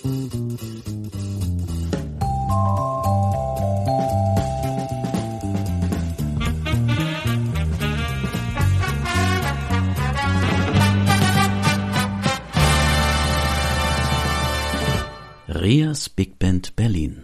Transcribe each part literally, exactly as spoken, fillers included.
Rias Big Band Berlin.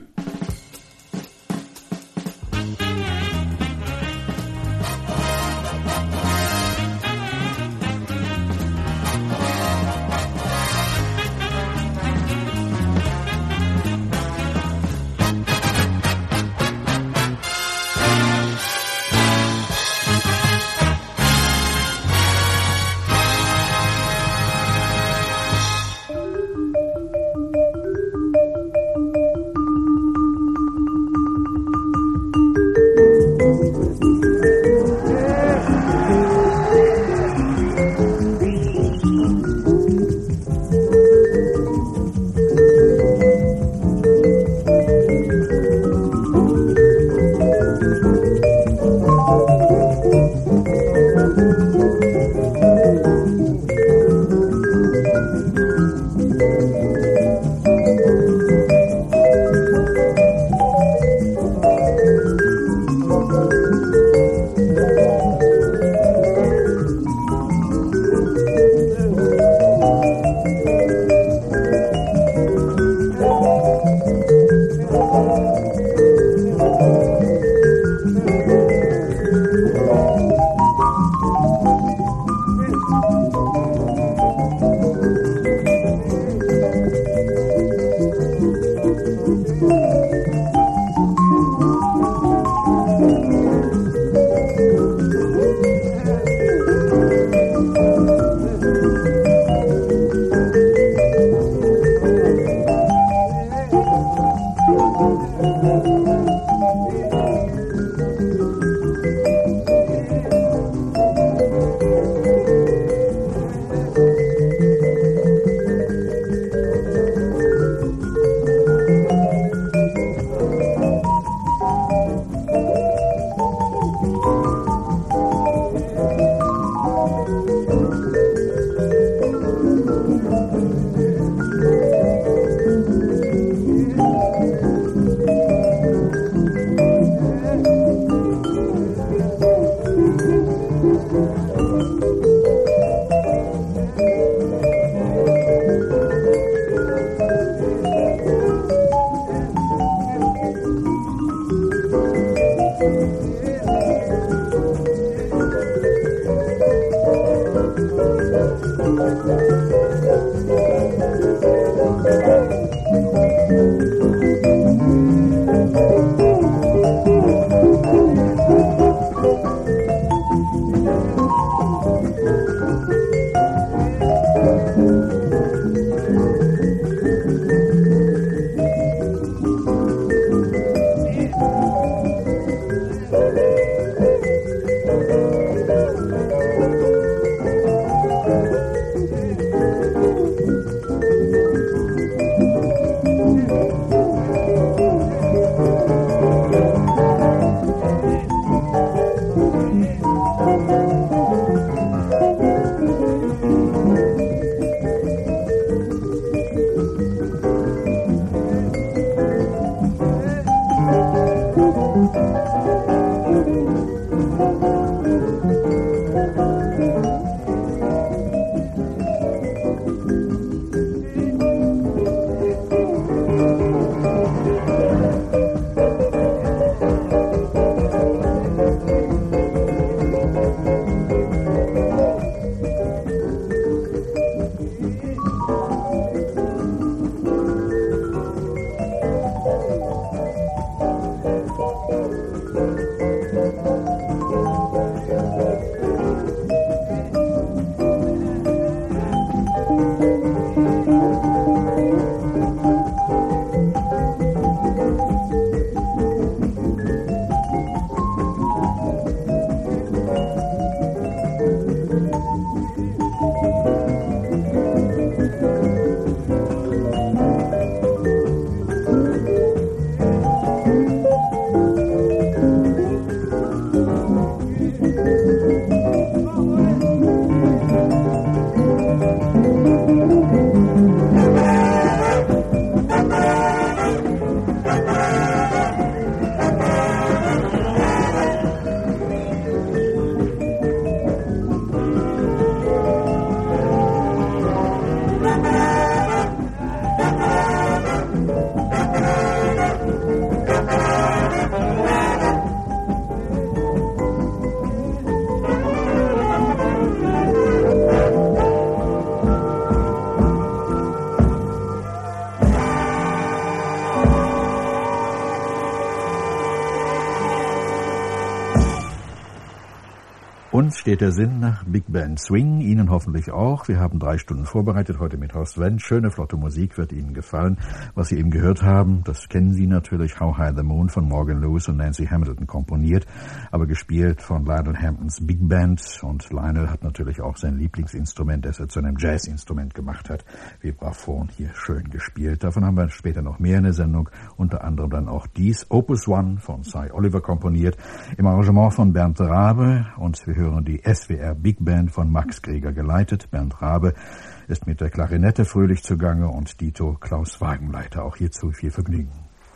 steht der Sinn nach Big Band Swing, Ihnen hoffentlich auch. Wir haben drei Stunden vorbereitet, heute mit Horst Wendt. Schöne, flotte Musik, wird Ihnen gefallen. Was Sie eben gehört haben, das kennen Sie natürlich, How High the Moon von Morgan Lewis und Nancy Hamilton komponiert, aber gespielt von Lionel Hamptons Big Band. Und Lionel hat natürlich auch sein Lieblingsinstrument, das er zu einem Jazzinstrument gemacht hat, Vibraphon, hier schön gespielt. Davon haben wir später noch mehr in der Sendung, unter anderem dann auch dies, Opus One von Cy Oliver komponiert, im Arrangement von Bernd Rabe, und wir hören die S W R Big Band von Max Greger geleitet. Bernd Rabe ist mit der Klarinette fröhlich zugange und Dito Klaus Wagenleiter. Auch hierzu viel Vergnügen.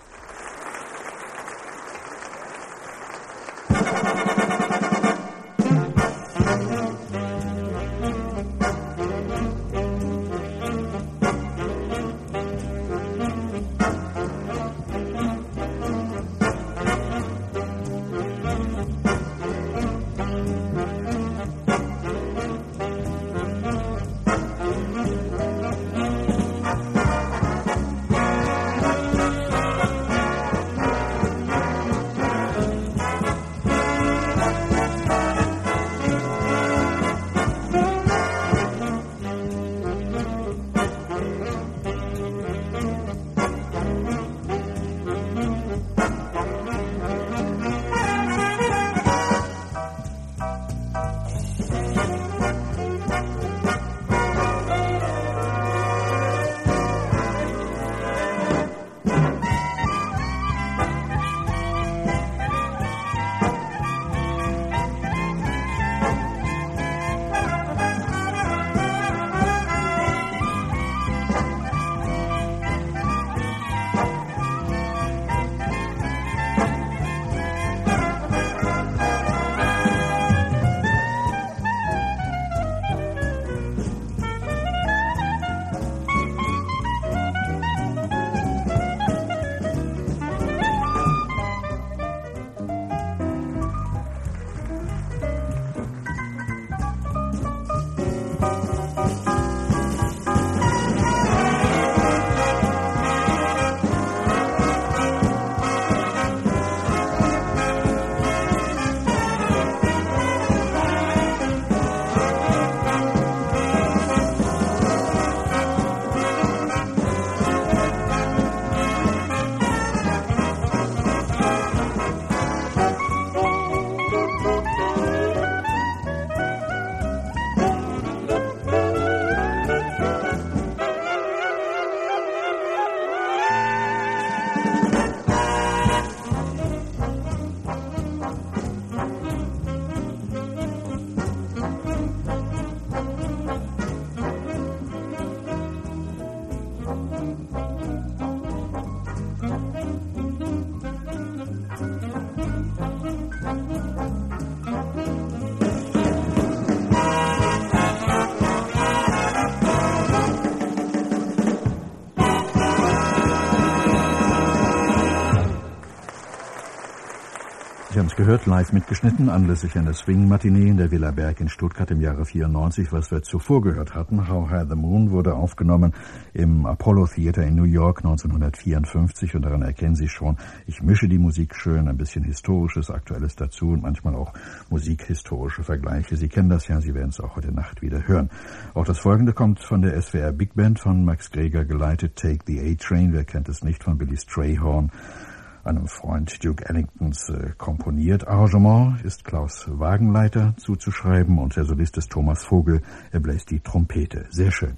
Sie haben es gehört, live mitgeschnitten, anlässlich einer Swing-Matinee in der Villa Berg in Stuttgart im Jahre vierundneunzig. Was wir zuvor gehört hatten, How High the Moon, wurde aufgenommen im Apollo Theater in New York neunzehnhundertvierundfünfzig. Und daran erkennen Sie schon, ich mische die Musik schön, ein bisschen Historisches, Aktuelles dazu und manchmal auch musikhistorische Vergleiche. Sie kennen das ja, Sie werden es auch heute Nacht wieder hören. Auch das Folgende kommt von der S W R Big Band von Max Greger geleitet, Take the A-Train. Wer kennt es nicht, von Billy Strayhorn, einem Freund Duke Ellingtons, äh, komponiert. Arrangement ist Klaus Wagenleiter zuzuschreiben und der Solist ist Thomas Vogel. Er bläst die Trompete. Sehr schön.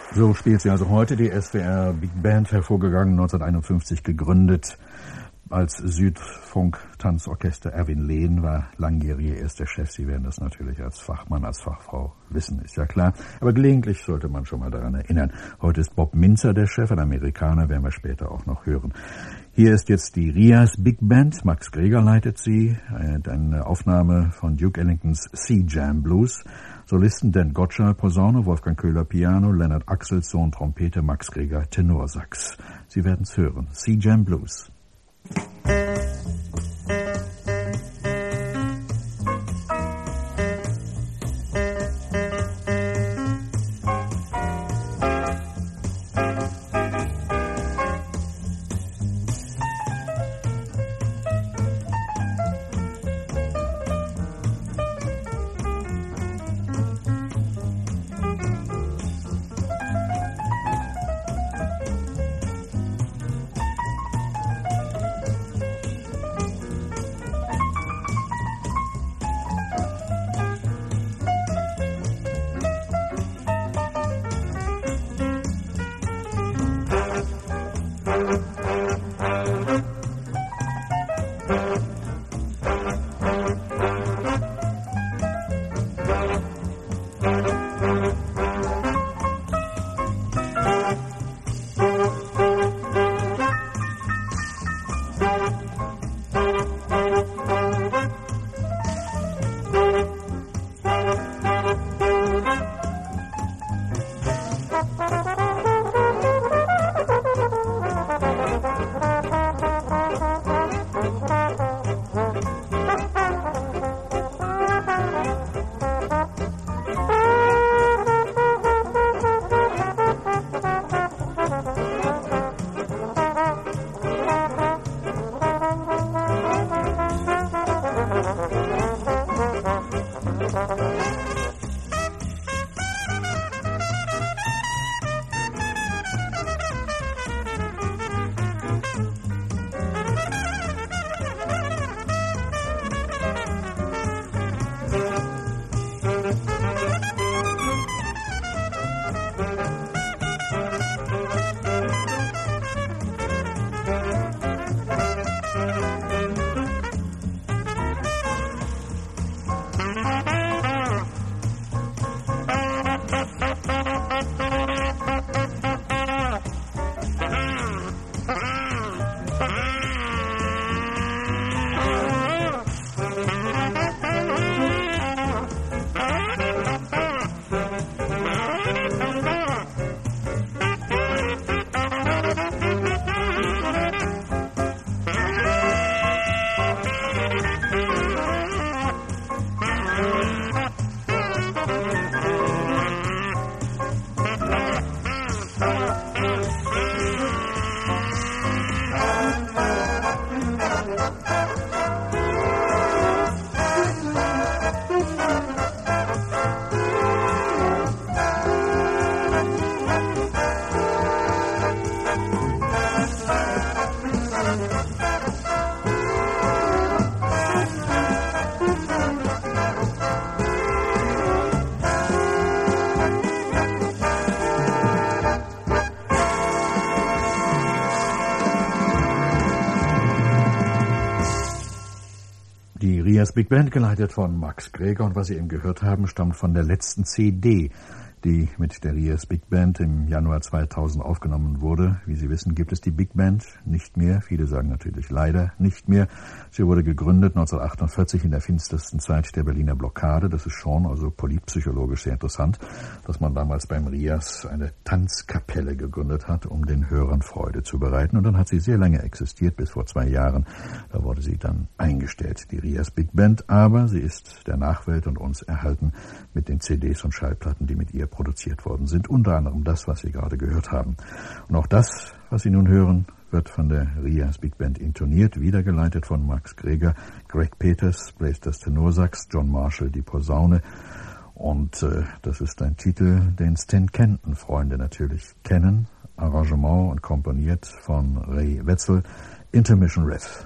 So spielt sie also heute, die S W R Big Band, hervorgegangen, neunzehnhunderteinundfünfzig gegründet. Als Südfunk-Tanzorchester. Erwin Lehn war langjähriger erster Chef. Sie werden das natürlich als Fachmann, als Fachfrau wissen, ist ja klar. Aber gelegentlich sollte man schon mal daran erinnern. Heute ist Bob Minzer der Chef, ein Amerikaner, werden wir später auch noch hören. Hier ist jetzt die Rias Big Band. Max Greger leitet sie. Eine Aufnahme von Duke Ellingtons Sea Jam Blues. Solisten Dan Gottschall, Posaune, Wolfgang Köhler, Piano, Leonard Axelsson, Trompete, Max Greger, Tenorsax. Sie werden es hören. Sea Jam Blues. Rias Big Band, geleitet von Max Greger, und was Sie eben gehört haben, stammt von der letzten C D, die mit der Rias Big Band im Januar zweitausend aufgenommen wurde. Wie Sie wissen, gibt es die Big Band nicht mehr. Viele sagen natürlich leider nicht mehr. Sie wurde gegründet neunzehnhundertachtundvierzig in der finstersten Zeit der Berliner Blockade. Das ist schon also politpsychologisch sehr interessant, dass man damals beim Rias eine Tanzkapelle gegründet hat, um den Hörern Freude zu bereiten. Und dann hat sie sehr lange existiert, bis vor zwei Jahren. Da wurde sie dann eingestellt, die Rias Big Band. Aber sie ist der Nachwelt und uns erhalten mit den C Ds und Schallplatten, die mit ihr produziert worden sind, unter anderem das, was Sie gerade gehört haben. Und auch das, was Sie nun hören, wird von der Rias Big Band intoniert, wiedergeleitet von Max Greger. Greg Peters bläst das Tenorsax, John Marshall die Posaune. Und äh, das ist ein Titel, den Stan Kenton-Freunde natürlich kennen. Arrangement und komponiert von Ray Wetzel. Intermission Riff.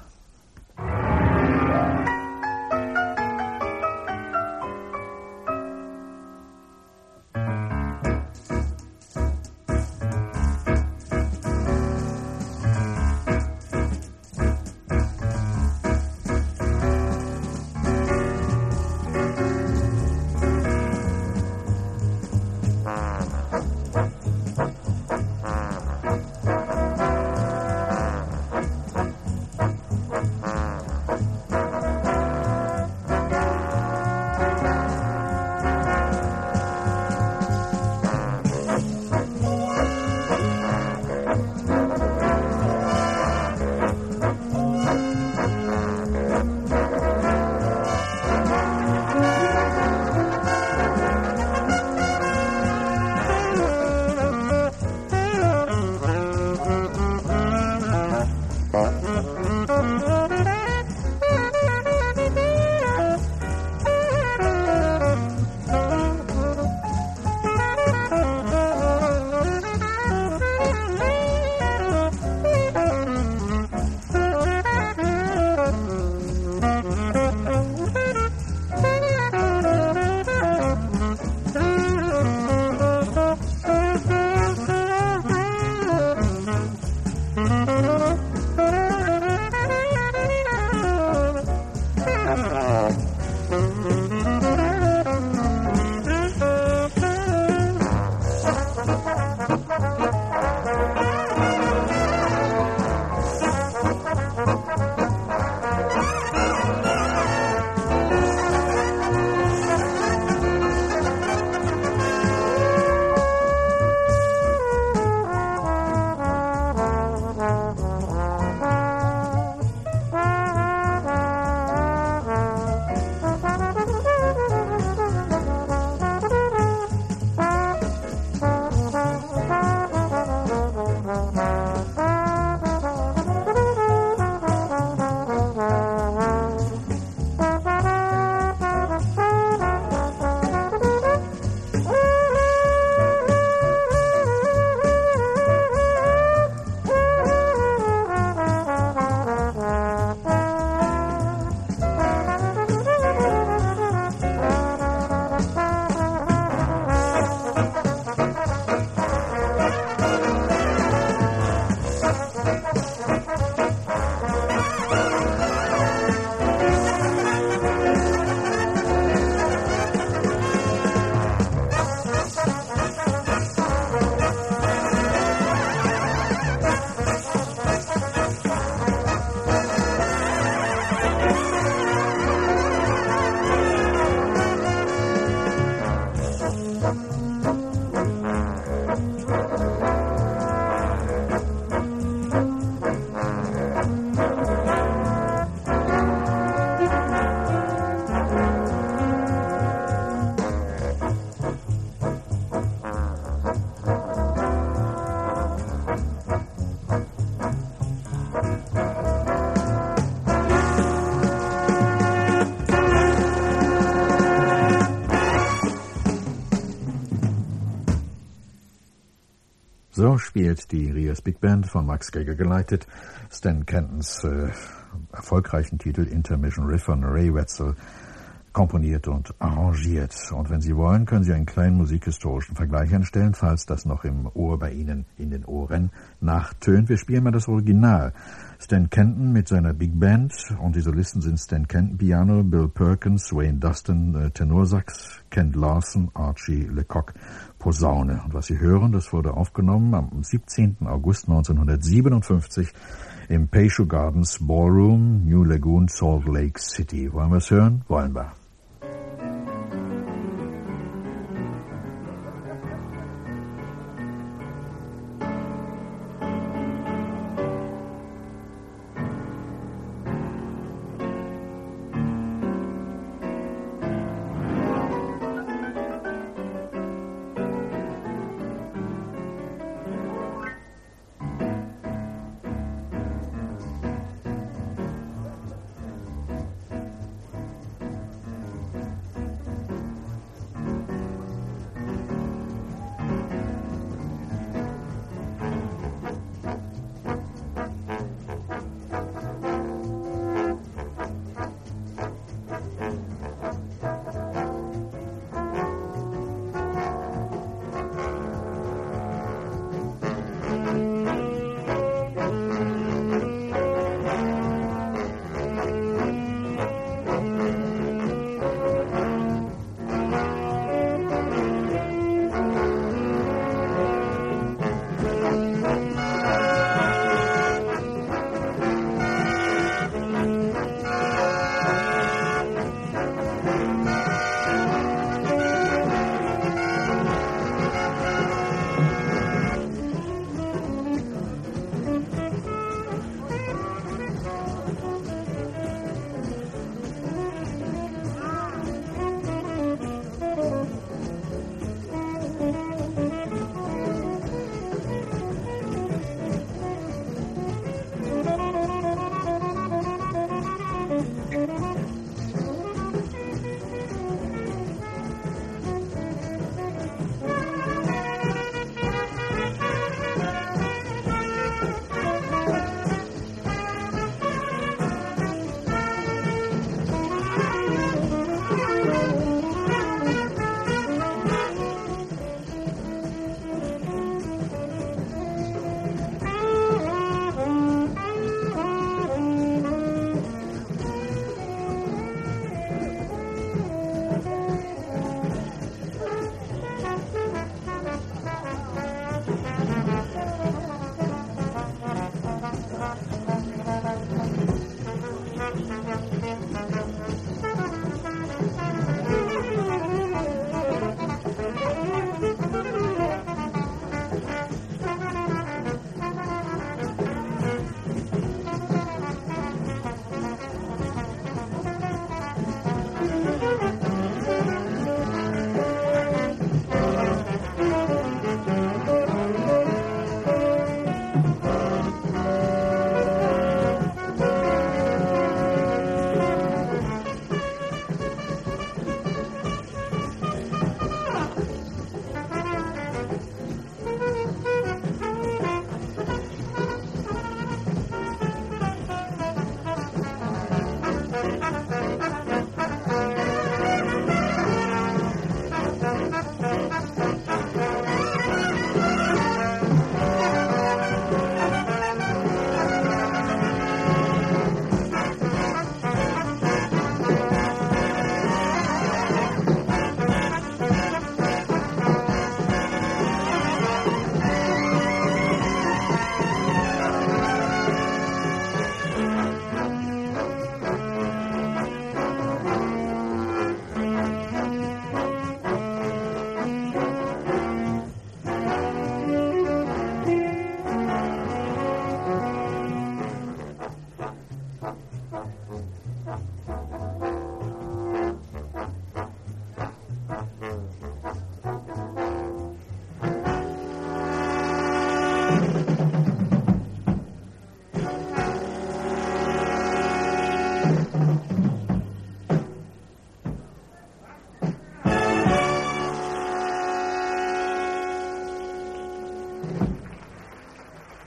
So spielt die Rias Big Band von Max Greger geleitet Stan Kentons äh, erfolgreichen Titel Intermission Riff von Ray Wetzel komponiert und arrangiert. Und wenn Sie wollen, können Sie einen kleinen musikhistorischen Vergleich anstellen, falls das noch im Ohr bei Ihnen in den Ohren nachtönt. Wir spielen mal das Original. Stan Kenton mit seiner Big Band und die Solisten sind Stan Kenton Piano, Bill Perkins, Wayne Dustin äh, Tenorsax, Kent Larson, Archie Lecoq Posaune. Und was Sie hören, das wurde aufgenommen am siebzehnten August neunzehnhundertsiebenundfünfzig im Peisho Gardens Ballroom, New Lagoon, Salt Lake City. Wollen wir es hören? Wollen wir.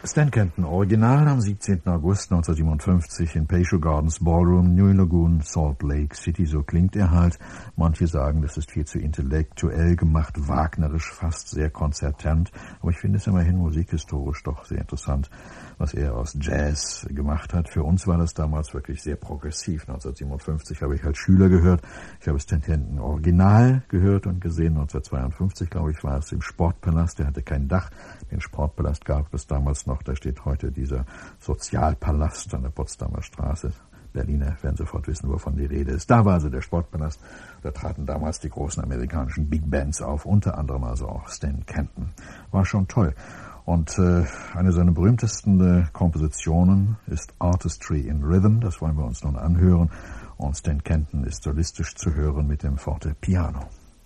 Stan Kenton, Original am siebzehnten August neunzehnhundertsiebenundfünfzig in Peychaud Gardens Ballroom, New Lagoon, Salt Lake City. So klingt er halt. Manche sagen, das ist viel zu intellektuell gemacht, wagnerisch, fast sehr konzertant. Aber ich finde es immerhin musikhistorisch doch sehr interessant, was er aus Jazz gemacht hat. Für uns war das damals wirklich sehr progressiv. neunzehnhundertsiebenundfünfzig habe ich als Schüler gehört. Ich habe Stan Kenton Original gehört und gesehen. neunzehnhundertzweiundfünfzig, glaube ich, war es im Sportpalast. Der hatte kein Dach. Den Sportpalast gab es damals noch. Da steht heute dieser Sozialpalast an der Potsdamer Straße. Berliner werden sofort wissen, wovon die Rede ist. Da war also der Sportpalast. Da traten damals die großen amerikanischen Big Bands auf, unter anderem also auch Stan Kenton. War schon toll. Und äh, eine seiner berühmtesten äh, Kompositionen ist Artistry in Rhythm. Das wollen wir uns nun anhören. Und Stan Kenton ist solistisch zu hören mit dem Forte Piano.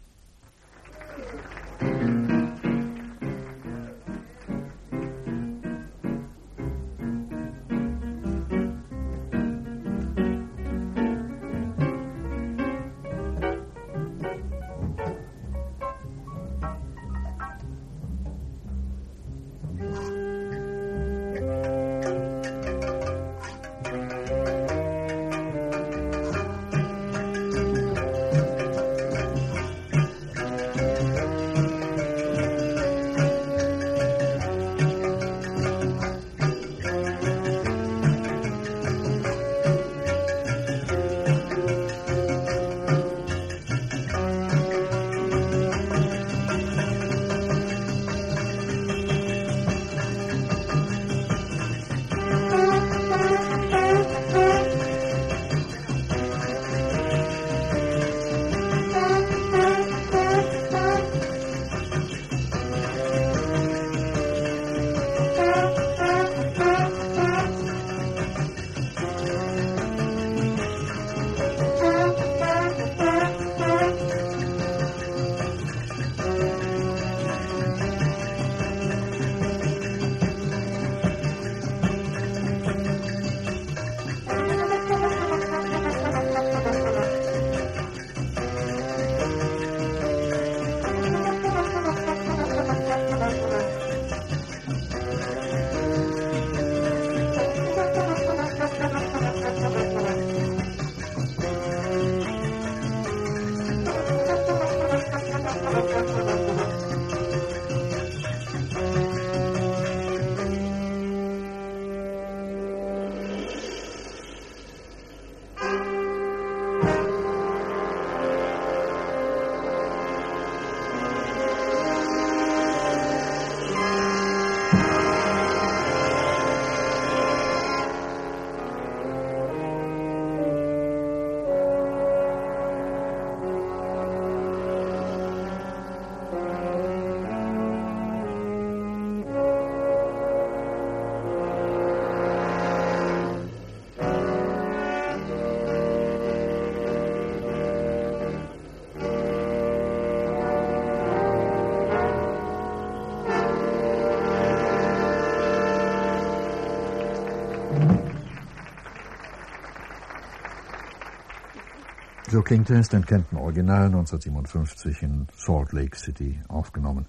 So klingt es, Stan Kenton Original neunzehnhundertsiebenundfünfzig in Salt Lake City aufgenommen.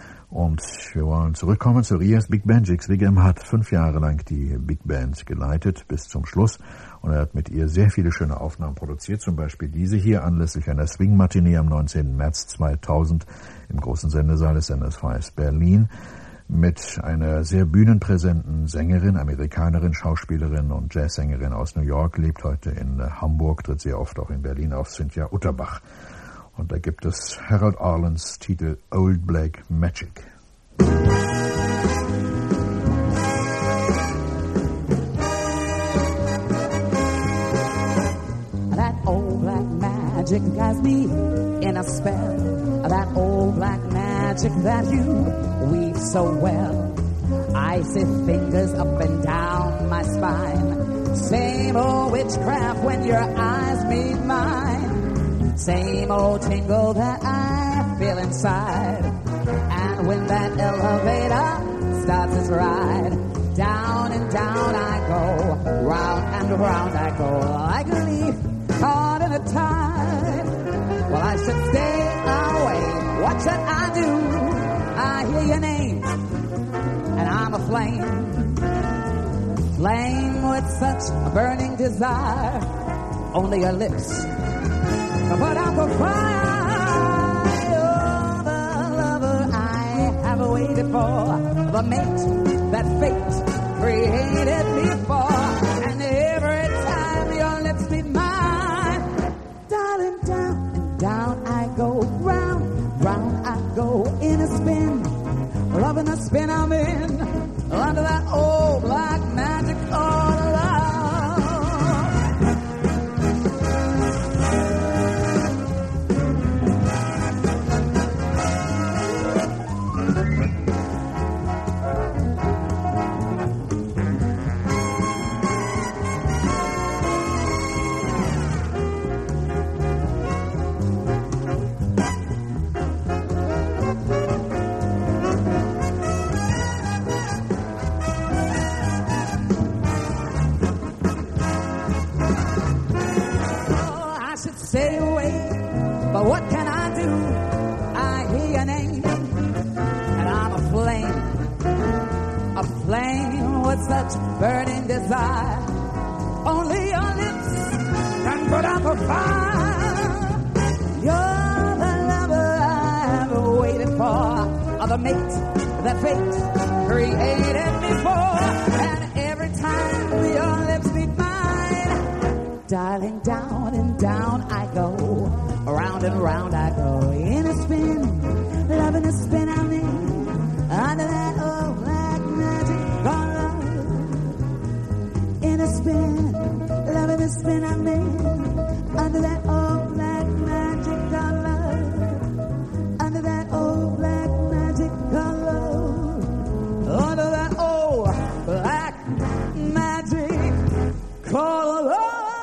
Und wir wollen zurückkommen zu Rias Big Band. Jix Wiggum hat fünf Jahre lang die Big Band geleitet bis zum Schluss. Und er hat mit ihr sehr viele schöne Aufnahmen produziert. Zum Beispiel diese hier anlässlich einer Swing-Matinee am neunzehnten März zweitausend im großen Sendesaal des Senders V S Berlin. Mit einer sehr bühnenpräsenten Sängerin, Amerikanerin, Schauspielerin und Jazzsängerin aus New York, lebt heute in Hamburg, tritt sehr oft auch in Berlin auf, Cynthia Utterbach. Und da gibt es Harold Arlen's Titel Old Black Magic. That old black magic has me in a spell. That old black magic that you weave so well. Icy fingers up and down my spine. Same old witchcraft when your eyes meet mine. Same old tingle that I feel inside. And when that elevator starts its ride, down and down I go, round and round I go, like a leaf caught in a tide. Well, I should stay away. What should I do? I hear your name, and I'm aflame. aflame with such a burning desire. Only your lips can put out the fire. You're the lover I have waited for, the mate that fate created me for. And every time your lips meet mine, darling, down and down I go, round, round I go in a spin, loving the spin I'm in, under that old black magic all alone. Stay away, but what can I do? I hear your name, and I'm aflame, aflame with such burning desire. Only your lips can put out the fire. You're the lover I've waited for, or the mate that fate created me for. And every time your lips meet mine, darling, down and down I go, around and round I go, in a spin, loving the spin I'm in, under that old black magic color. In a spin, loving the spin I'm in, under that old black magic color, under that old black magic color, under that old black magic color.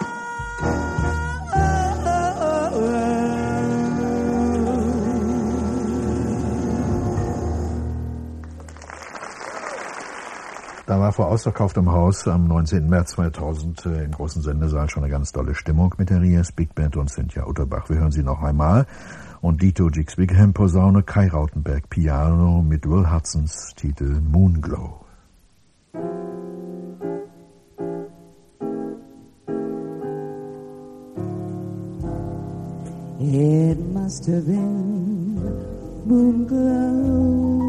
Da war vor ausverkauftem Haus am neunzehnten März zweitausend äh, im großen Sendesaal schon eine ganz tolle Stimmung mit der Rias Big Band und Cynthia Utterbach. Wir hören sie noch einmal. Und Dito Jix Bigham Posaune, Kai Rautenberg Piano mit Will Hudsons Titel Moonglow. It must have been moonglow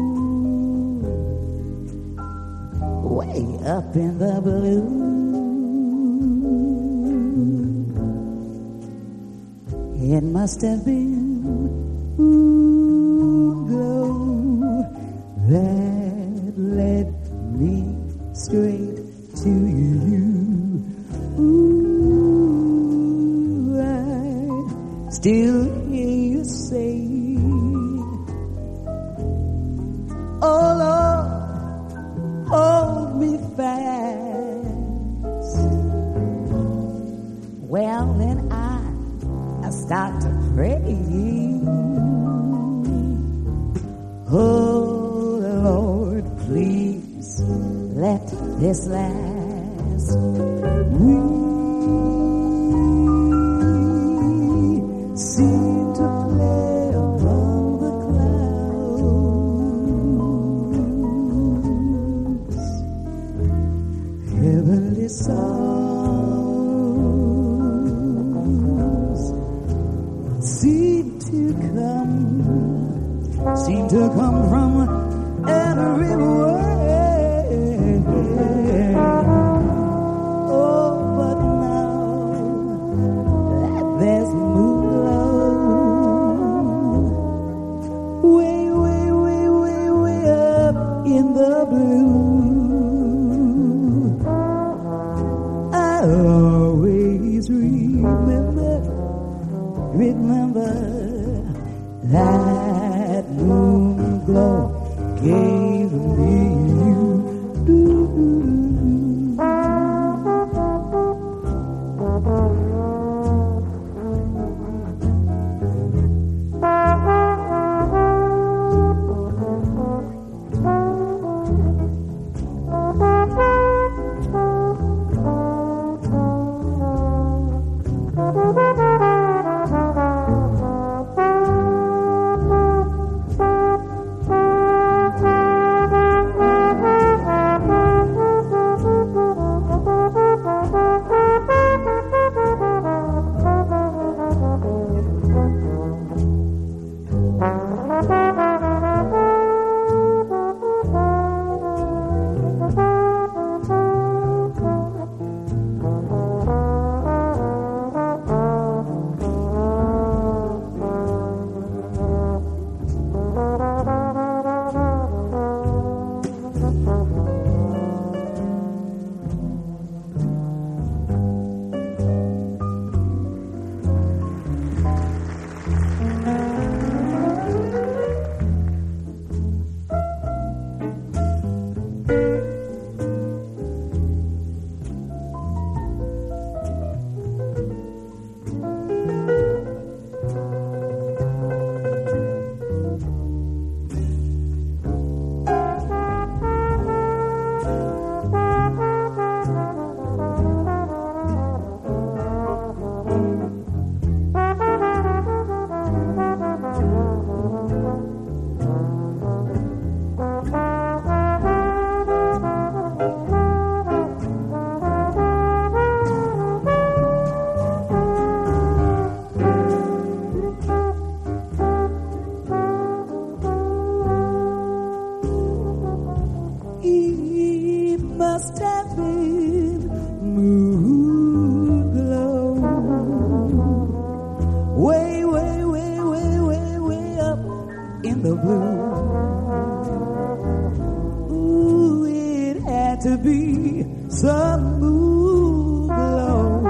way up in the blue. It must have been moonglow that led me straight to you. Ooh, I still hear you say, oh Lord, hold me fast. Well, then I, I start to pray. Oh Lord, please let this last. We seem to play upon the clouds, heavenly songs seem to come, seem to come from everywhere. Oh, but now that there's moonglow way, way, way, way, way up in the blue, I always remember, remember that moonglow gave me you. just having moon glow. Way, way, way, way, way, way up in the blue. Ooh, it had to be some moon glow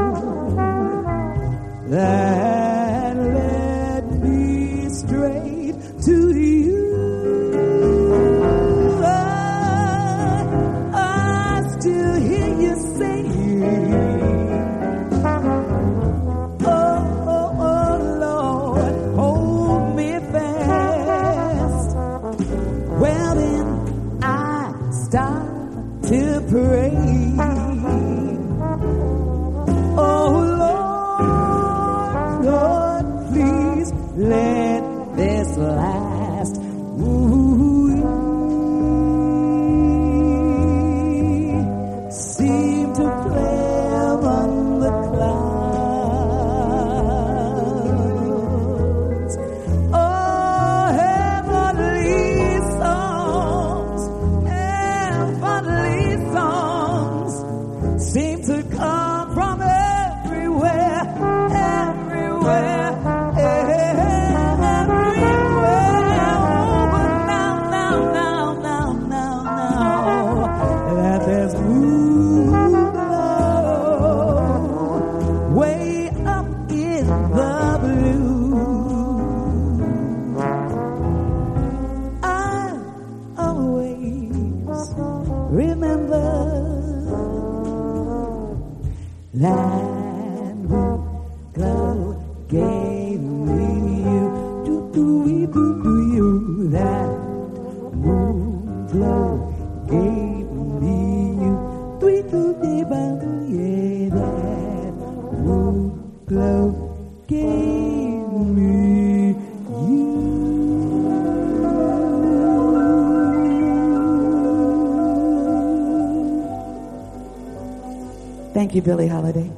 that led me straight to you. Thank you, Billie Holiday.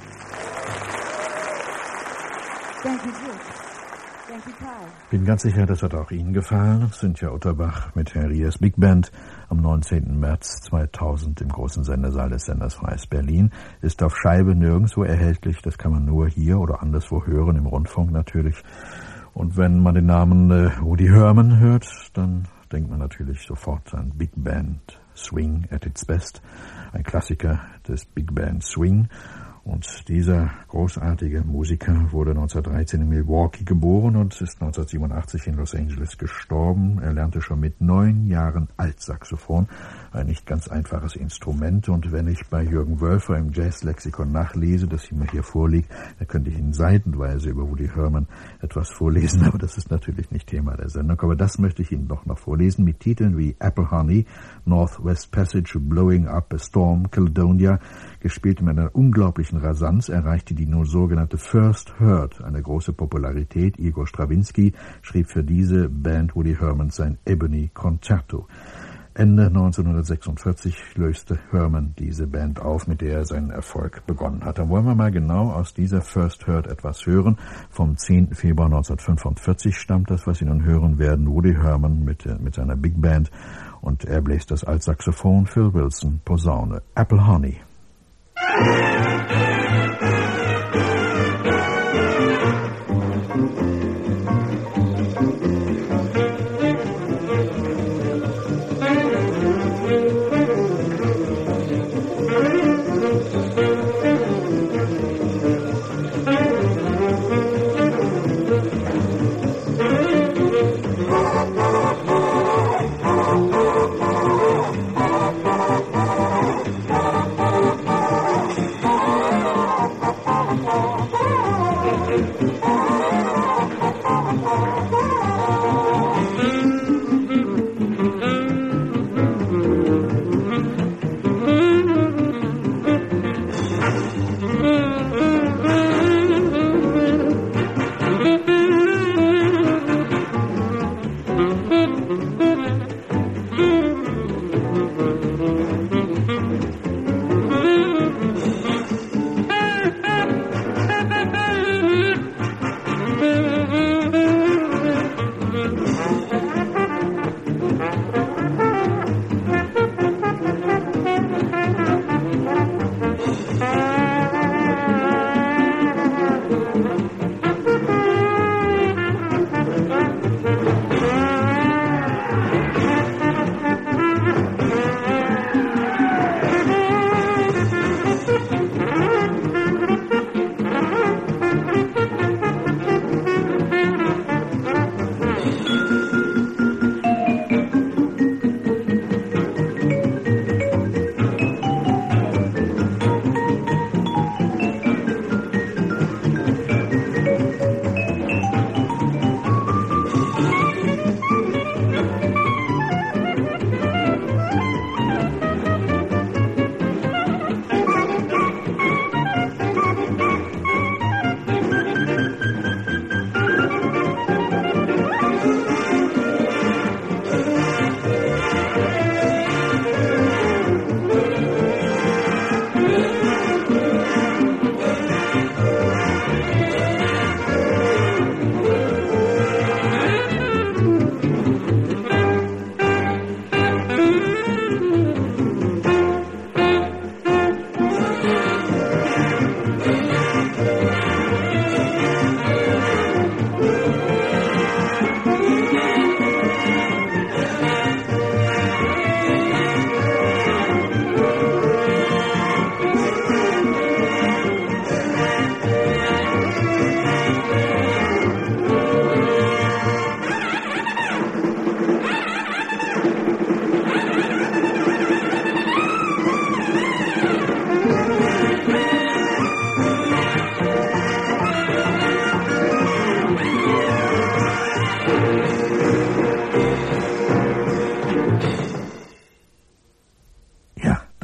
Thank you, Jill. Thank you, Kai. Bin ganz sicher, das hat auch Ihnen gefallen. Cynthia Utterbach mit Herr Rias Big Band am neunzehnten März zweitausend im großen Sendesaal des Senders Freies Berlin. Ist auf Scheibe nirgendwo erhältlich. Das kann man nur hier oder anderswo hören, im Rundfunk natürlich. Und wenn man den Namen äh, Woody Herman hört, dann denkt man natürlich sofort an Big Band Swing at its best. Ein Klassiker des Big Band Swing. Und dieser großartige Musiker wurde neunzehnhundertdreizehn in Milwaukee geboren und ist neunzehnhundertsiebenundachtzig in Los Angeles gestorben. Er lernte schon mit neun Jahren Altsaxophon, ein nicht ganz einfaches Instrument. Und wenn ich bei Jürgen Wölfer im Jazzlexikon nachlese, das mir hier vorliegt, dann könnte ich Ihnen seitenweise über Woody Herman etwas vorlesen, aber das ist natürlich nicht Thema der Sendung. Aber das möchte ich Ihnen doch noch vorlesen mit Titeln wie Apple Honey, Northwest Passage, Blowing Up a Storm, Caledonia, gespielt mit einer unglaublichen Rasanz, erreichte die nur sogenannte First Heard eine große Popularität. Igor Strawinski schrieb für diese Band Woody Herman sein Ebony Concerto. Ende neunzehnhundertsechsundvierzig löste Herman diese Band auf, mit der er seinen Erfolg begonnen hat. Dann wollen wir mal genau aus dieser First Heard etwas hören. Vom zehnten Februar neunzehnhundertfünfundvierzig stammt das, was Sie nun hören werden. Woody Herman mit, mit seiner Big Band und er bläst das Altsaxophon, Phil Wilson Posaune. Apple Honey.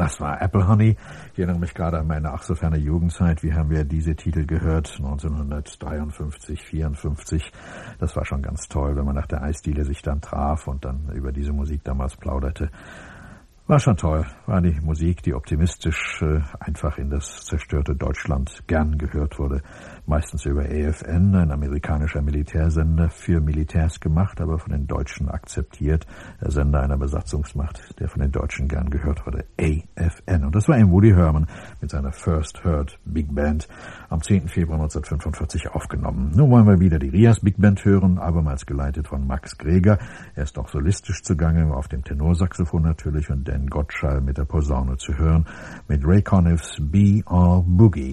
Das war Apple Honey. Ich erinnere mich gerade an meine ach so ferne Jugendzeit. Wie haben wir diese Titel gehört? neunzehnhundertdreiundfünfzig, vierundfünfzig. Das war schon ganz toll, wenn man nach der Eisdiele sich dann traf und dann über diese Musik damals plauderte. War schon toll. War die Musik, die optimistisch äh, einfach in das zerstörte Deutschland gern gehört wurde. Meistens über A F N, ein amerikanischer Militärsender, für Militärs gemacht, aber von den Deutschen akzeptiert. Der Sender einer Besatzungsmacht, der von den Deutschen gern gehört wurde. A F N. Und das war eben Woody Herman mit seiner First Heard Big Band am zehnten Februar neunzehnhundertfünfundvierzig aufgenommen. Nun wollen wir wieder die Rias Big Band hören, abermals geleitet von Max Greger. Er ist auch solistisch zugange, auf dem Tenorsaxophon natürlich, und Dan Gottschall mit der Posaune zu hören, mit Ray Conniff's Be All Boogie.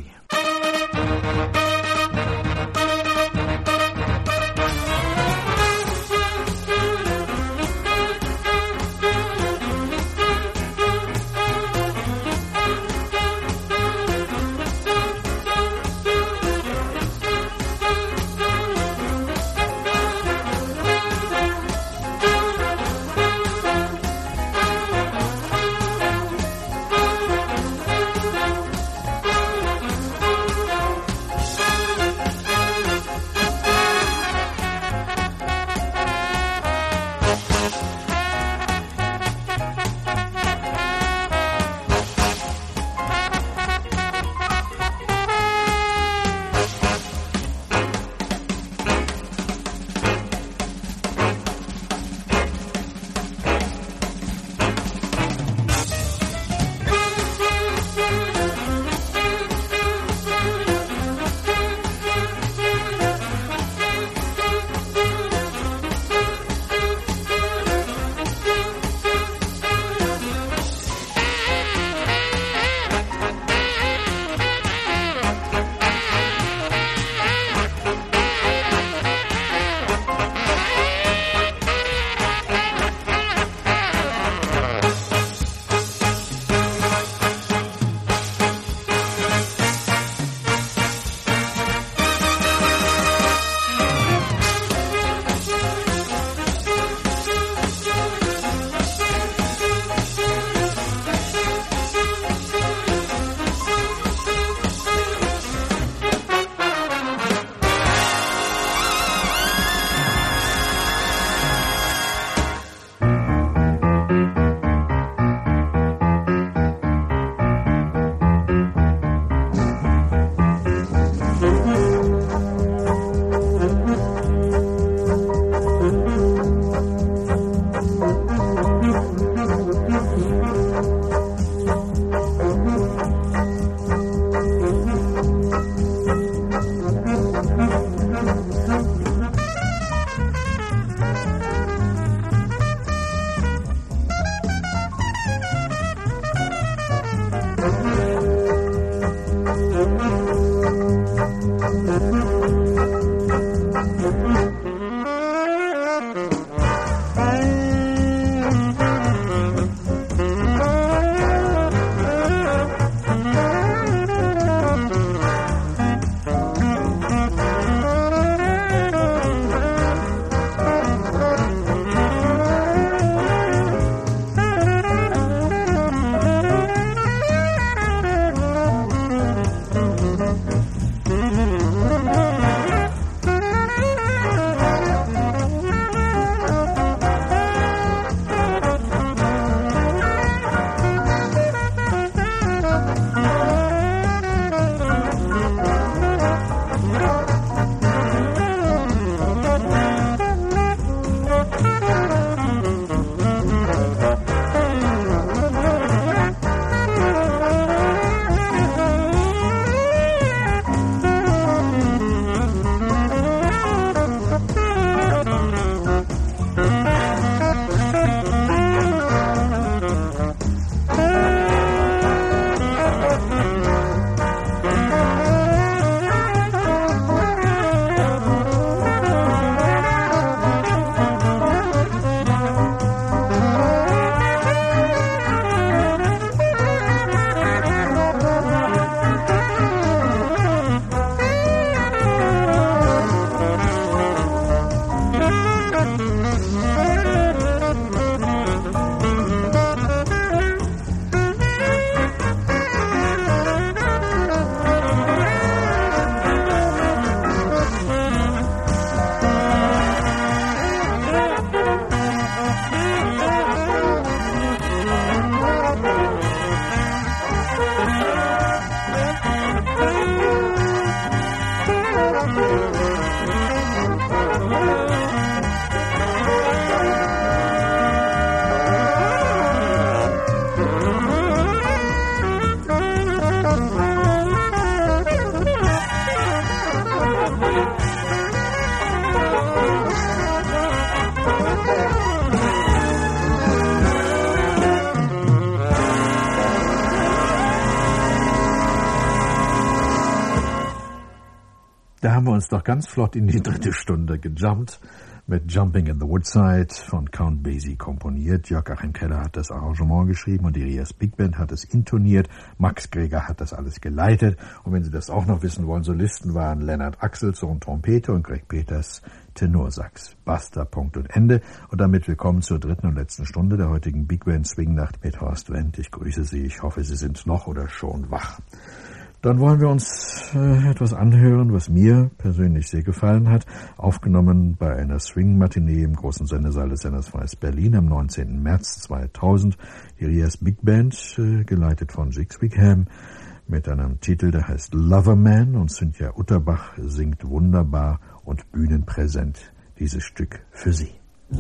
haben wir uns doch ganz flott in die dritte Stunde gejumpt mit Jumping in the Woodside von Count Basie komponiert. Jörg-Achim Keller hat das Arrangement geschrieben und die Rias Big Band hat es intoniert. Max Greger hat das alles geleitet. Und wenn Sie das auch noch wissen wollen, Solisten waren Lennart Axelsson, Trompete, und Greg Peters, Tenorsax. Basta, Punkt und Ende. Und damit willkommen zur dritten und letzten Stunde der heutigen Big Band Swingnacht mit Horst Wendt. Ich grüße Sie. Ich hoffe, Sie sind noch oder schon wach. Dann wollen wir uns äh, etwas anhören, was mir persönlich sehr gefallen hat. Aufgenommen bei einer Swing-Matinee im großen Sendesaal des Senders Freies Berlin am neunzehnten März zweitausend. Die Rias Big Band, äh, geleitet von Jigs Wickham, mit einem Titel, der heißt Loverman. Und Cynthia Utterbach singt wunderbar und bühnenpräsent dieses Stück für Sie.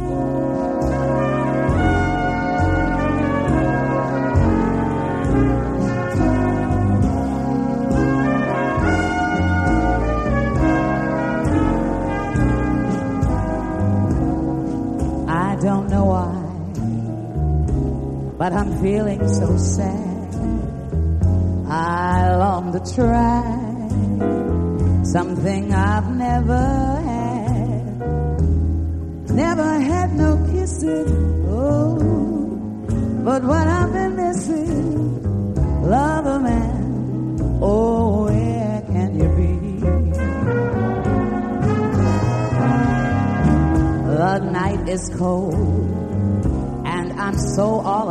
I don't know why, but I'm feeling so sad. I long to try something I've never had. Never had no kissing, oh, but what I've been missing, lover man, oh, where can you be? The night is cold, and I'm so all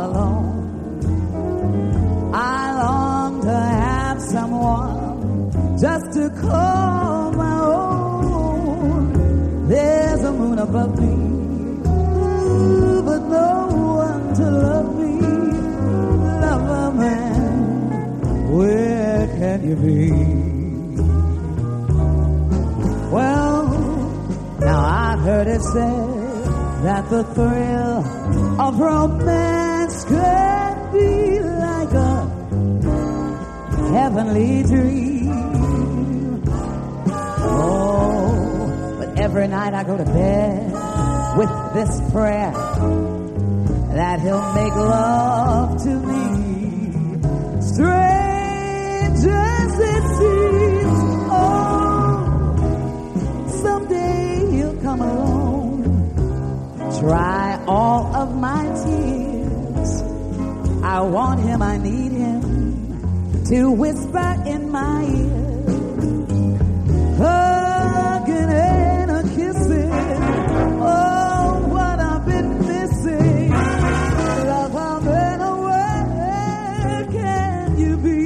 alone. I long to have someone just to call my own. There's a moon above me, ooh, but no one to love me. Lover man, where can you be? Well, now I've heard it said that the thrill of romance can be like a heavenly dream. Oh, but every night I go to bed with this prayer that he'll make love to me. Strange as it seems, oh, someday he'll come along, dry all of my tears. I want him, I need him to whisper in my ear, hugging and a kissing. Oh, what I've been missing. Love, how better, where can you be?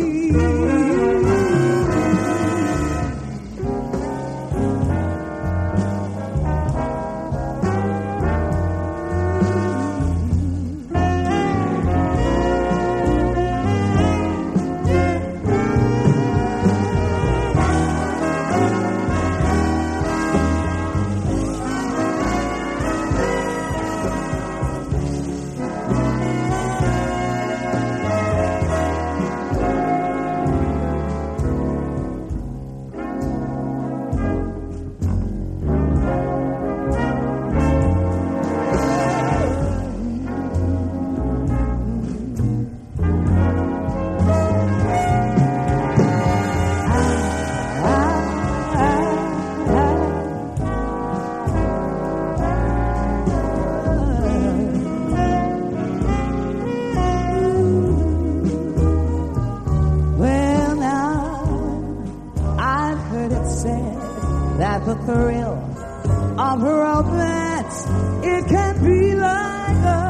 The thrill of romance, it can be like a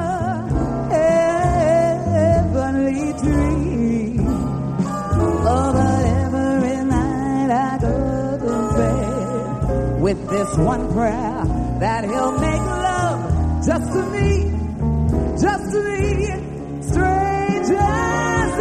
heavenly dream. Oh, but every night I go to bed with this one prayer that he'll make love just to me, just to me, strange as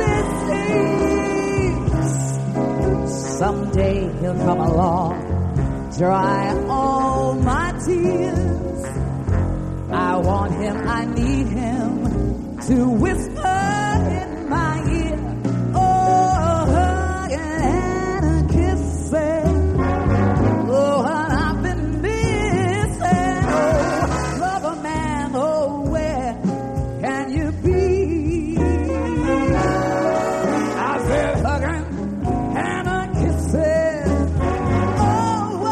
it seems. Someday he'll come along, dry all my tears. I want him, I need him to whisper in my ear. Oh, hugging and a kissing. Oh, what I've been missing. Oh, lover man, oh, where can you be? I said hugging and a kissing. Oh,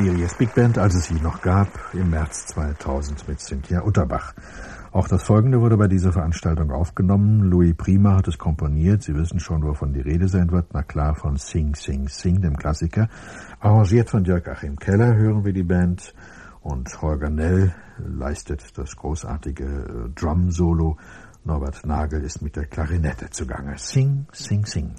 Sirius Big Band, als es sie noch gab, im März zweitausend mit Cynthia Utterbach. Auch das Folgende wurde bei dieser Veranstaltung aufgenommen. Louis Prima hat es komponiert. Sie wissen schon, wovon die Rede sein wird. Na klar, von Sing, Sing, Sing, dem Klassiker. Arrangiert von Jörg-Achim Keller hören wir die Band. Und Holger Nell leistet das großartige Drum-Solo. Norbert Nagel ist mit der Klarinette zugange. Sing, Sing, Sing.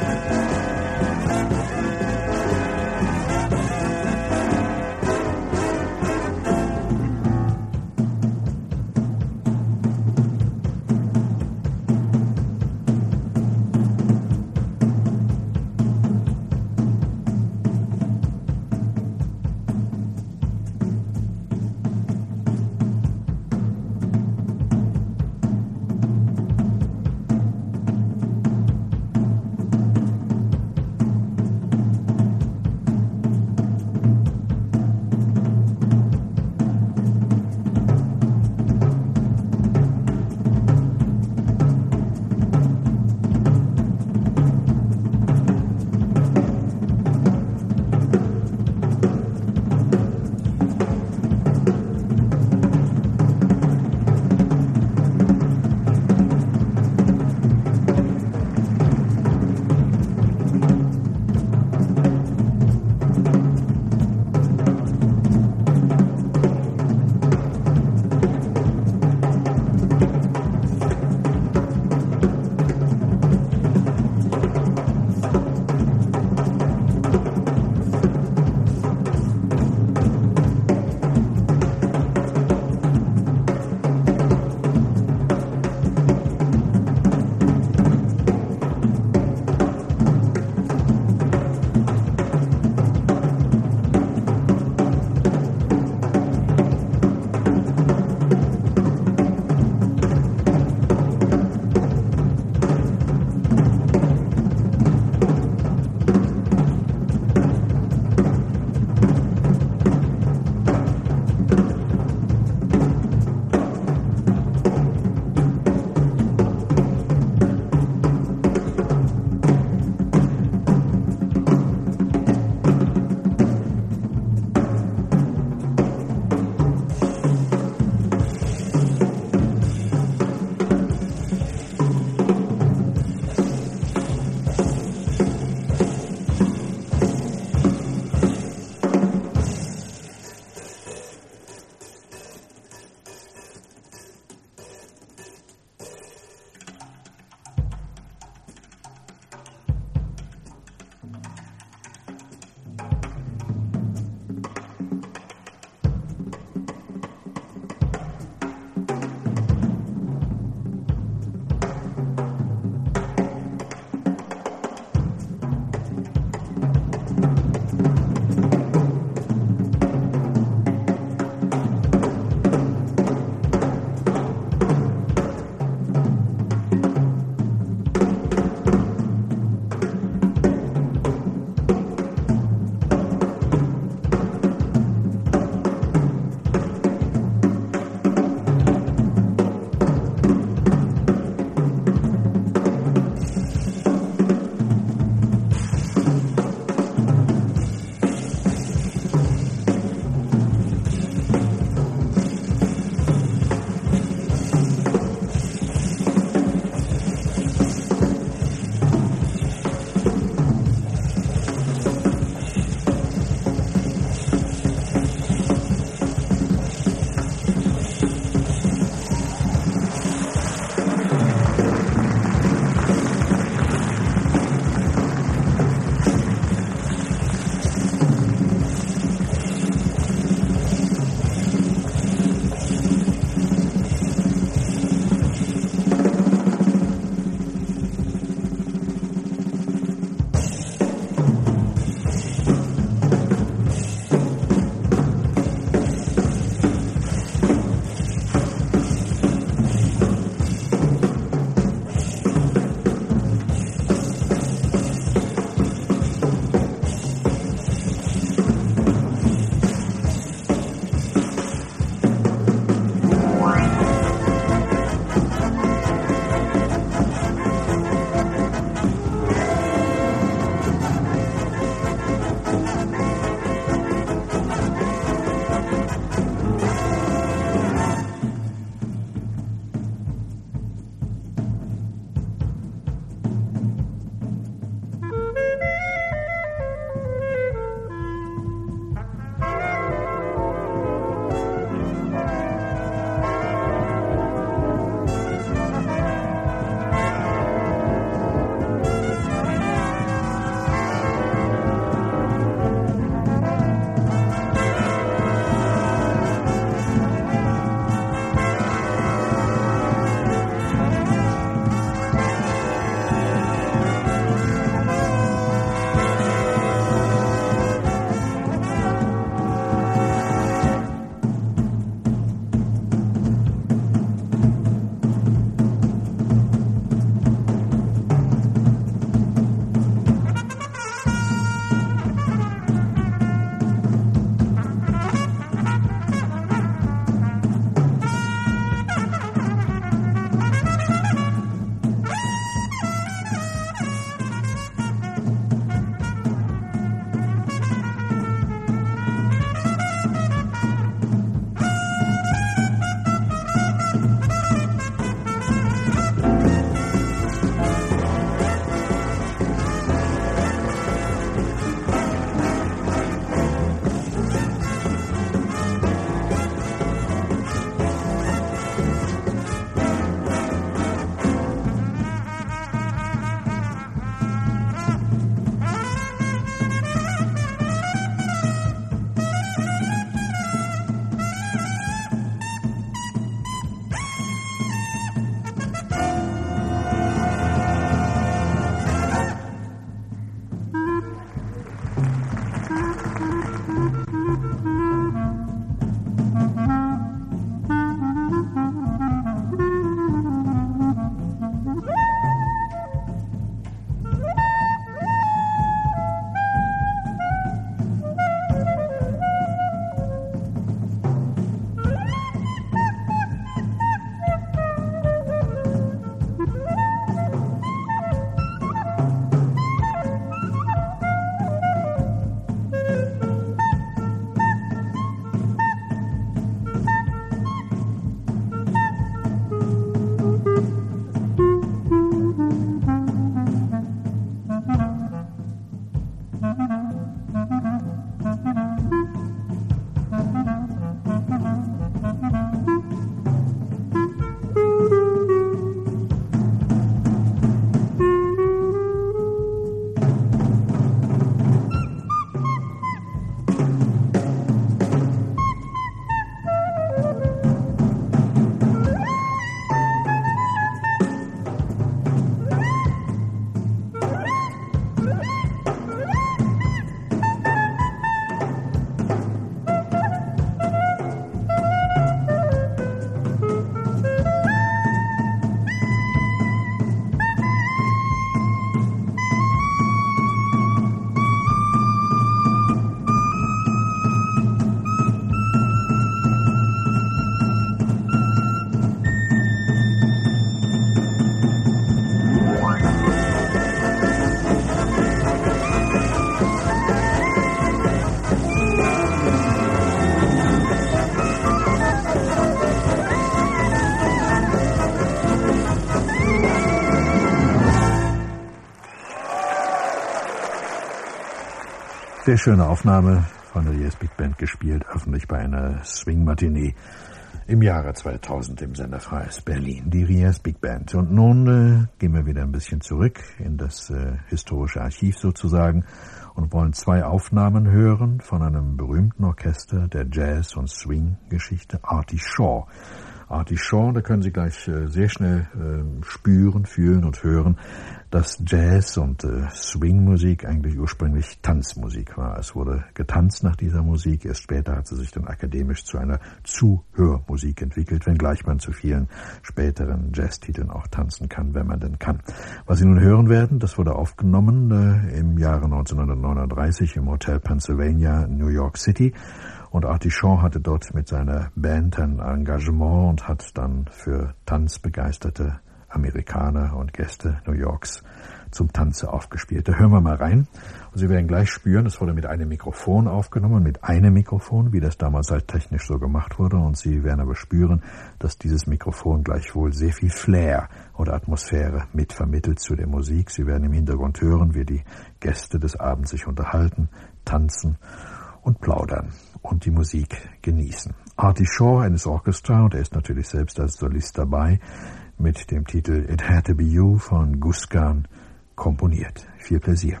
Sehr schöne Aufnahme von der Rias Big Band, gespielt öffentlich bei einer Swing-Matinee im Jahre zweitausend im Sender Freies Berlin, die Rias Big Band. Und nun äh, gehen wir wieder ein bisschen zurück in das äh, historische Archiv sozusagen und wollen zwei Aufnahmen hören von einem berühmten Orchester der Jazz- und Swing-Geschichte, Artie Shaw. Artie Shaw, da können Sie gleich äh, sehr schnell äh, spüren, fühlen und hören, dass Jazz und äh, Swing-Musik eigentlich ursprünglich Tanzmusik war. Es wurde getanzt nach dieser Musik, erst später hat sie sich dann akademisch zu einer Zuhörmusik entwickelt, wenngleich man zu vielen späteren Jazztiteln auch tanzen kann, wenn man denn kann. Was Sie nun hören werden, das wurde aufgenommen äh, im Jahre neunzehnhundertneununddreißig im Hotel Pennsylvania, New York City. Und Artie Shaw hatte dort mit seiner Band ein Engagement und hat dann für tanzbegeisterte Amerikaner und Gäste New Yorks zum Tanze aufgespielt. Da hören wir mal rein. Und Sie werden gleich spüren, es wurde mit einem Mikrofon aufgenommen, mit einem Mikrofon, wie das damals halt technisch so gemacht wurde. Und Sie werden aber spüren, dass dieses Mikrofon gleichwohl sehr viel Flair oder Atmosphäre mitvermittelt zu der Musik. Sie werden im Hintergrund hören, wie die Gäste des Abends sich unterhalten, tanzen und plaudern und die Musik genießen. Artie Shaw and his Orchestra, und er ist natürlich selbst als Solist dabei, mit dem Titel It Had to Be You von Gus Kahn komponiert. Viel Pläsier.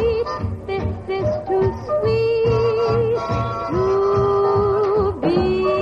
This is too sweet to be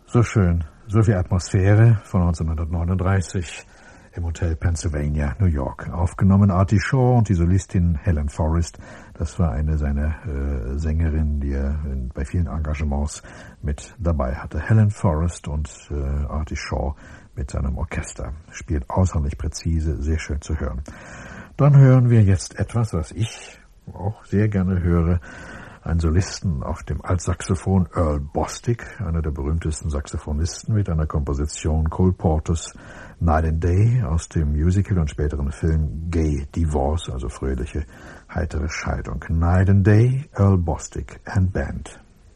So schön, so viel Atmosphäre von neunzehnhundertneununddreißig im Hotel Pennsylvania, New York. Aufgenommen Artie Shaw und die Solistin Helen Forrest. Das war eine seiner äh, Sängerinnen, die er in, bei vielen Engagements mit dabei hatte. Helen Forrest und äh, Artie Shaw mit seinem Orchester. Spielt außerordentlich präzise, sehr schön zu hören. Dann hören wir jetzt etwas, was ich auch sehr gerne höre. Ein Solisten auf dem Altsaxophon, Earl Bostic, einer der berühmtesten Saxophonisten, mit einer Komposition Cole Porters Night and Day aus dem Musical und späteren Film Gay Divorce, also fröhliche, heitere Scheidung. Night and Day, Earl Bostic and Band.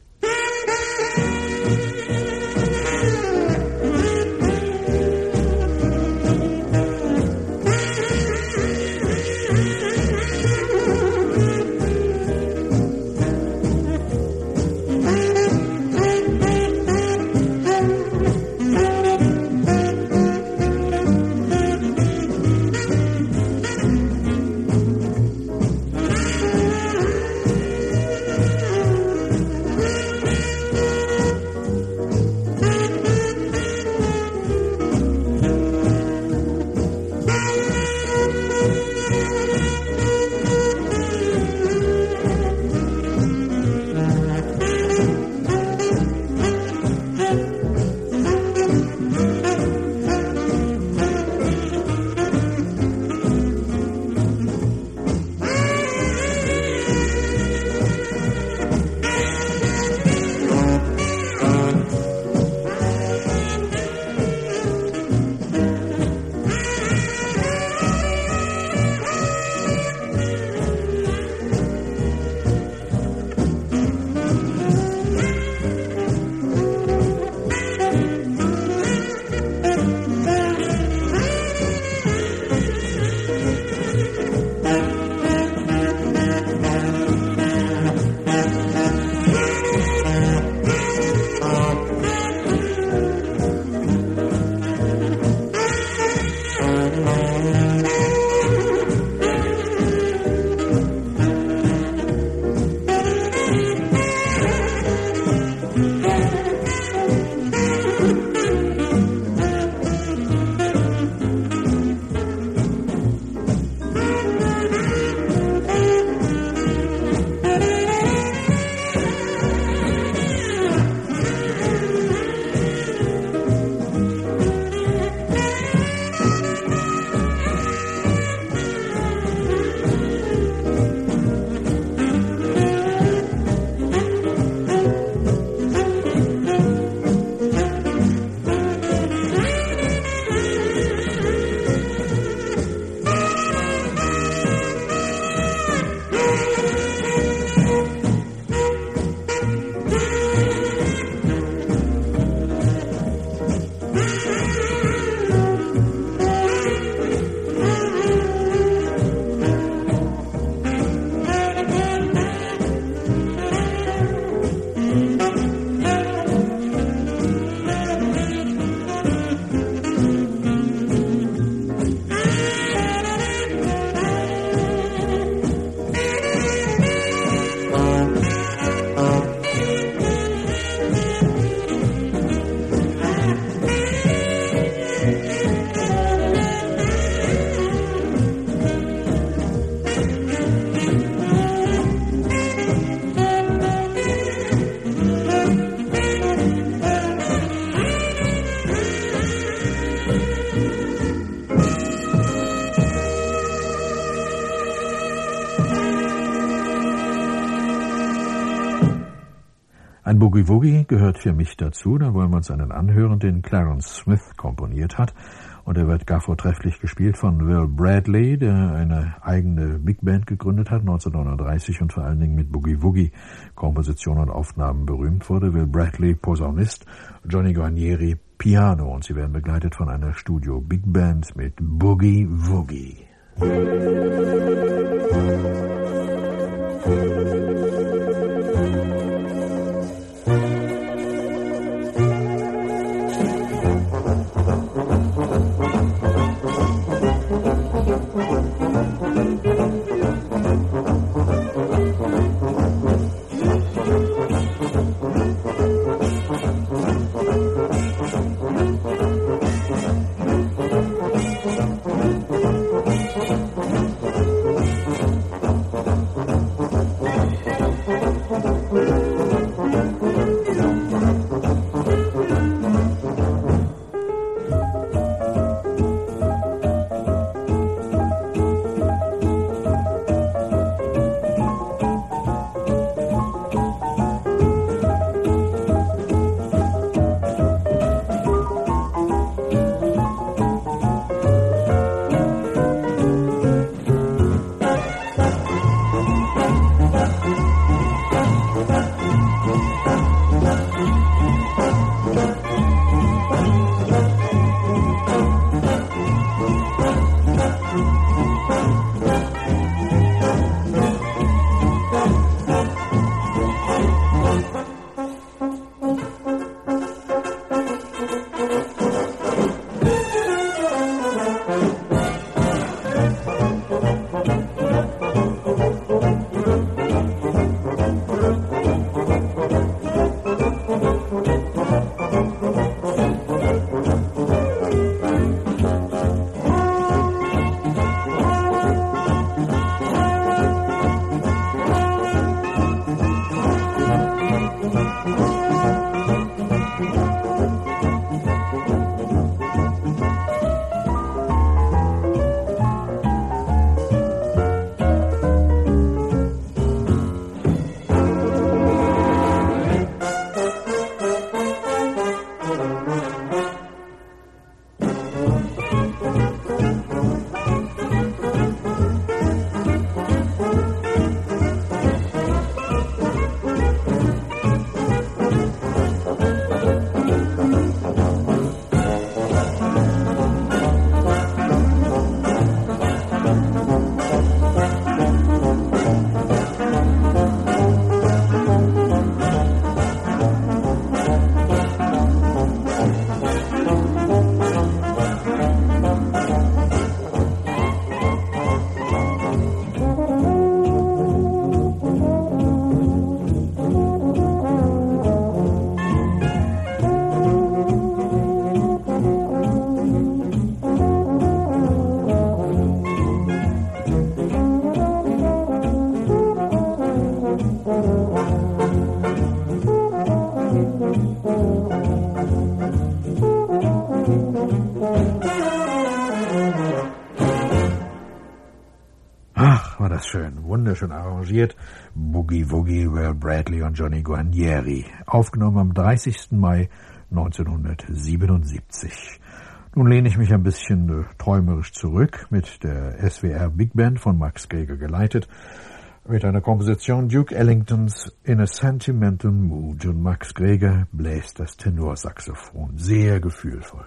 Ein Boogie-Woogie gehört für mich dazu, da wollen wir uns einen anhören, den Clarence Smith komponiert hat. Und er wird gar vortrefflich gespielt von Will Bradley, der eine eigene Big Band gegründet hat, neunzehnhundertneununddreißig, und vor allen Dingen mit Boogie-Woogie-Kompositionen und Aufnahmen berühmt wurde. Will Bradley, Posaunist, Johnny Guarnieri, Piano. Und sie werden begleitet von einer Studio-Big Band mit Boogie-Woogie. wunderschön arrangiert. Boogie Woogie, Ray Bradley und Johnny Guarnieri. Aufgenommen am dreißigsten Mai neunzehnhundertsiebenundsiebzig. Nun lehne ich mich ein bisschen äh, träumerisch zurück, mit der S W R Big Band von Max Greger geleitet, mit einer Komposition Duke Ellingtons In a Sentimental Mood. Und Max Greger bläst das Tenorsaxophon sehr gefühlvoll.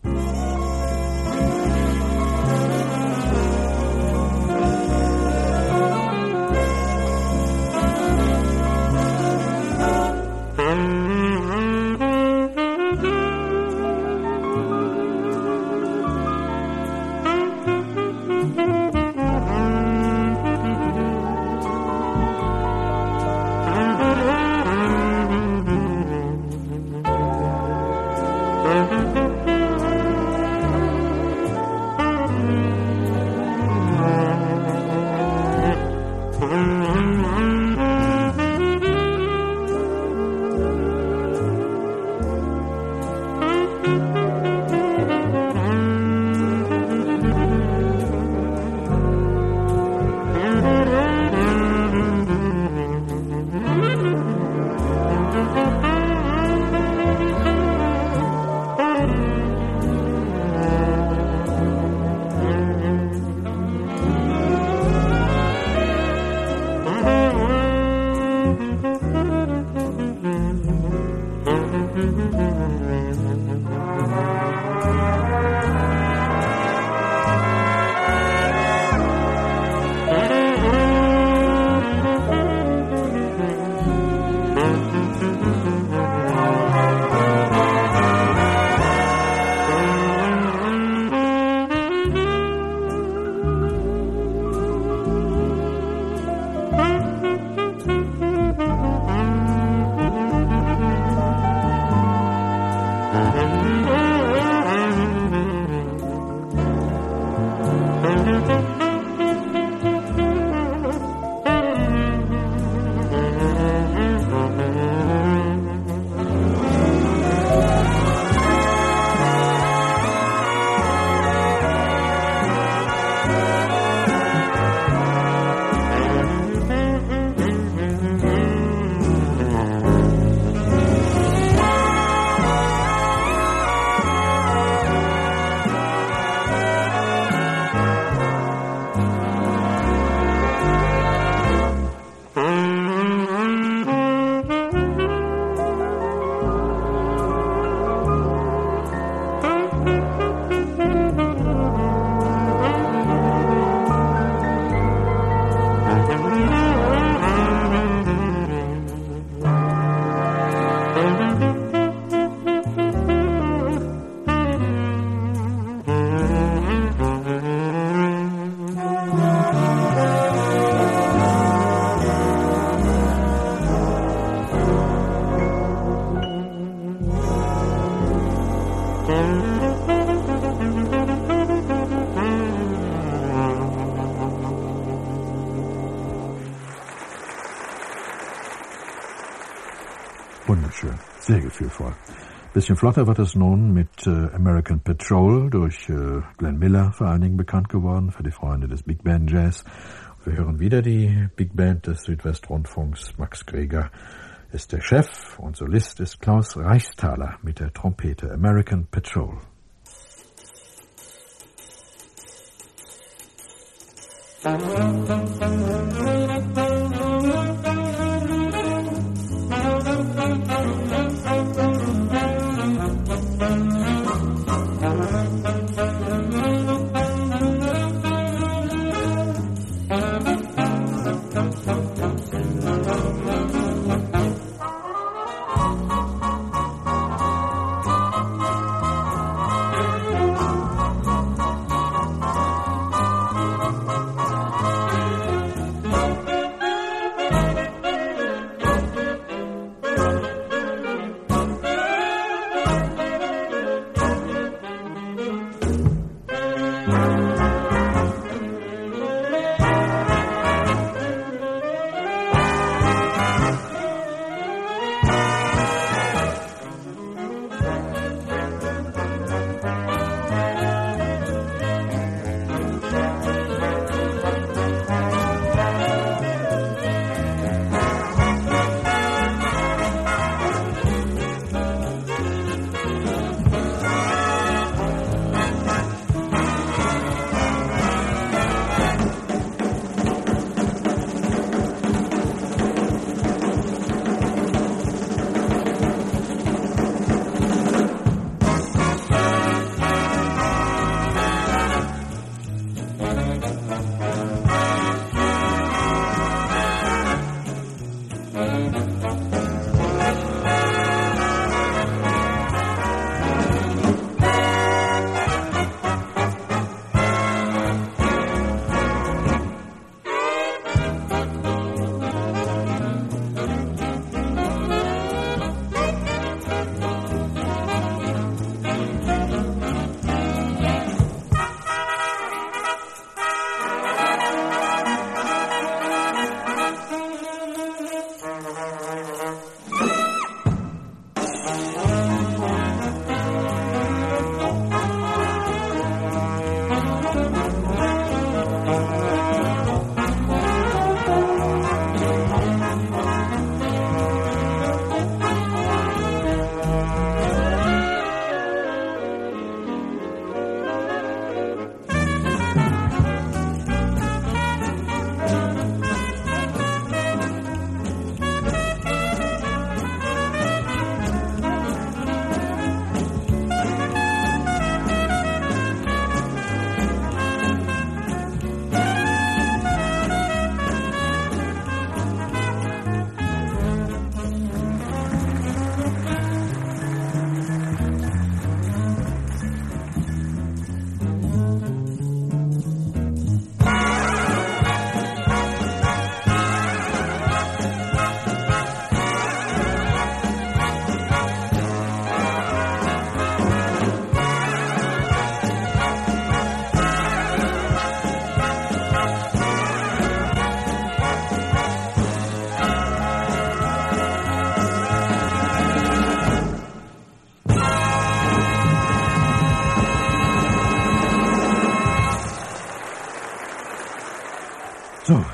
Wunderschön, sehr gefühlvoll. Bisschen flotter wird es nun mit äh, American Patrol, durch äh, Glenn Miller vor allen Dingen bekannt geworden, für die Freunde des Big Band Jazz. Wir hören wieder die Big Band des Südwestrundfunks. Max Greger ist der Chef und Solist ist Klaus Reichsthaler mit der Trompete. American Patrol.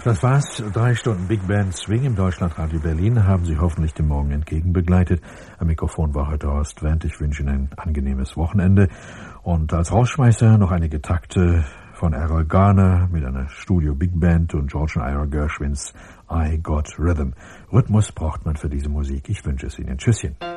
das war's. Drei Stunden Big Band Swing im Deutschlandradio Berlin haben Sie hoffentlich dem Morgen entgegenbegleitet. Am Mikrofon war heute Horst Wendt. Ich wünsche Ihnen ein angenehmes Wochenende. Und als Rausschmeißer noch einige Takte von Errol Garner mit einer Studio Big Band und George und Ira Gershwins I Got Rhythm. Rhythmus braucht man für diese Musik. Ich wünsche es Ihnen. Tschüsschen.